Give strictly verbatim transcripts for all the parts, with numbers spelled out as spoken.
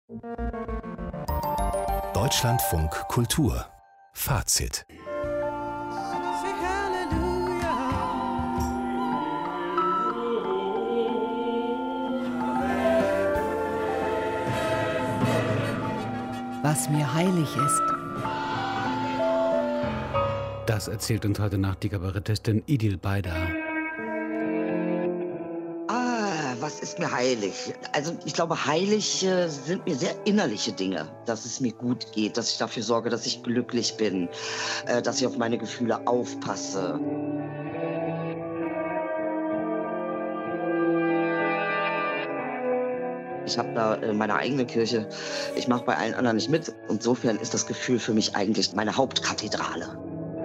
Deutschlandfunk Kultur Fazit. Was mir heilig ist. Das erzählt uns heute Nacht die Kabarettistin Idil Beider. Ah, was ist mir heilig? Also ich glaube, heilig äh, sind mir sehr innerliche Dinge. Dass es mir gut geht, dass ich dafür sorge, dass ich glücklich bin, äh, dass ich auf meine Gefühle aufpasse. Ich habe da äh, meine eigene Kirche. Ich mache bei allen anderen nicht mit. Insofern ist das Gefühl für mich eigentlich meine Hauptkathedrale.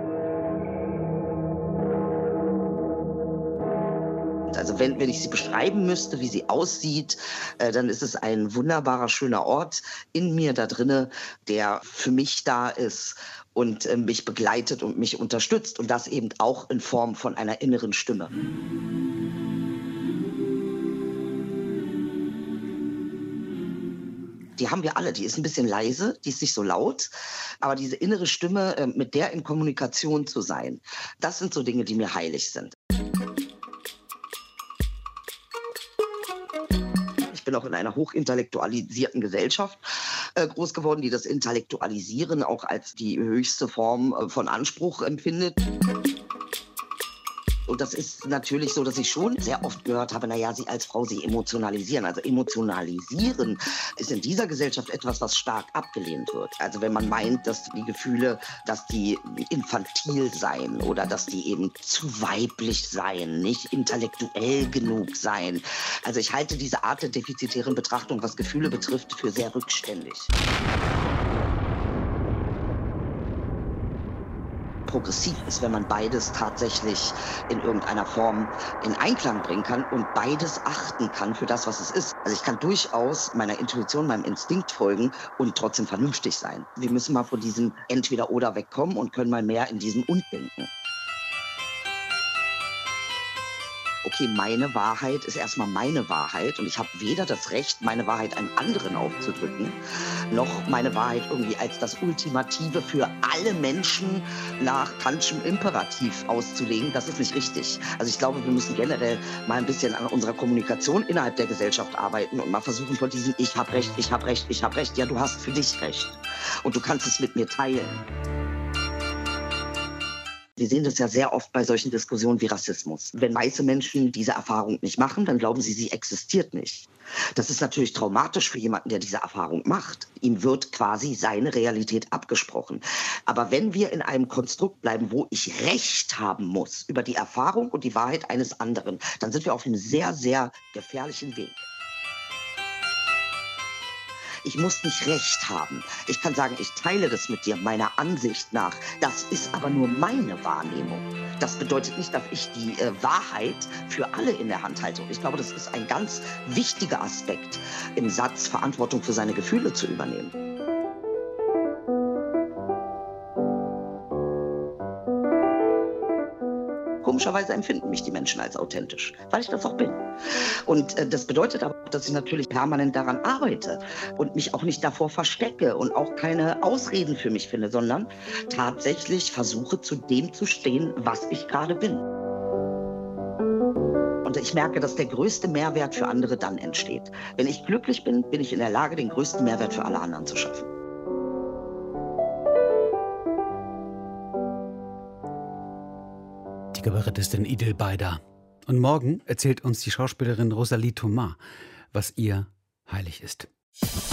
Also wenn, wenn ich sie beschreiben müsste, wie sie aussieht, äh, dann ist es ein wunderbarer, schöner Ort in mir da drinne, der für mich da ist und äh, mich begleitet und mich unterstützt. Und das eben auch in Form von einer inneren Stimme. Die haben wir alle, die ist ein bisschen leise, die ist nicht so laut, aber diese innere Stimme, äh, mit der in Kommunikation zu sein, das sind so Dinge, die mir heilig sind. Ich bin auch in einer hochintellektualisierten Gesellschaft äh, groß geworden, die das Intellektualisieren auch als die höchste Form äh, von Anspruch empfindet. Und das ist natürlich so, dass ich schon sehr oft gehört habe, naja, Sie als Frau, Sie emotionalisieren. Also emotionalisieren ist in dieser Gesellschaft etwas, was stark abgelehnt wird. Also wenn man meint, dass die Gefühle, dass die infantil seien oder dass die eben zu weiblich seien, nicht intellektuell genug seien. Also ich halte diese Art der defizitären Betrachtung, was Gefühle betrifft, für sehr rückständig. Progressiv ist, wenn man beides tatsächlich in irgendeiner Form in Einklang bringen kann und beides achten kann für das, was es ist. Also ich kann durchaus meiner Intuition, meinem Instinkt folgen und trotzdem vernünftig sein. Wir müssen mal von diesem Entweder-Oder wegkommen und können mal mehr in diesem Und denken. Okay, meine Wahrheit ist erstmal meine Wahrheit und ich habe weder das Recht, meine Wahrheit einem anderen aufzudrücken, noch meine Wahrheit irgendwie als das Ultimative für alle Menschen nach Kantschem Imperativ auszulegen. Das ist nicht richtig. Also ich glaube, wir müssen generell mal ein bisschen an unserer Kommunikation innerhalb der Gesellschaft arbeiten und mal versuchen von diesem Ich hab Recht, ich hab Recht, ich hab Recht. Ja, du hast für dich Recht und du kannst es mit mir teilen. Wir sehen das ja sehr oft bei solchen Diskussionen wie Rassismus. Wenn weiße Menschen diese Erfahrung nicht machen, dann glauben sie, sie existiert nicht. Das ist natürlich traumatisch für jemanden, der diese Erfahrung macht. Ihm wird quasi seine Realität abgesprochen. Aber wenn wir in einem Konstrukt bleiben, wo ich Recht haben muss über die Erfahrung und die Wahrheit eines anderen, dann sind wir auf einem sehr, sehr gefährlichen Weg. Ich muss nicht Recht haben. Ich kann sagen, ich teile das mit dir, meiner Ansicht nach. Das ist aber nur meine Wahrnehmung. Das bedeutet nicht, dass ich die äh, Wahrheit für alle in der Hand halte. Und ich glaube, das ist ein ganz wichtiger Aspekt im Satz, Verantwortung für seine Gefühle zu übernehmen. Komischerweise empfinden mich die Menschen als authentisch, weil ich das auch bin. Und äh, das bedeutet aber, dass ich natürlich permanent daran arbeite und mich auch nicht davor verstecke und auch keine Ausreden für mich finde, sondern tatsächlich versuche, zu dem zu stehen, was ich gerade bin. Und ich merke, dass der größte Mehrwert für andere dann entsteht. Wenn ich glücklich bin, bin ich in der Lage, den größten Mehrwert für alle anderen zu schaffen. Die Kabarettistin Idil Beider. Und morgen erzählt uns die Schauspielerin Rosalie Thomas, was ihr heilig ist.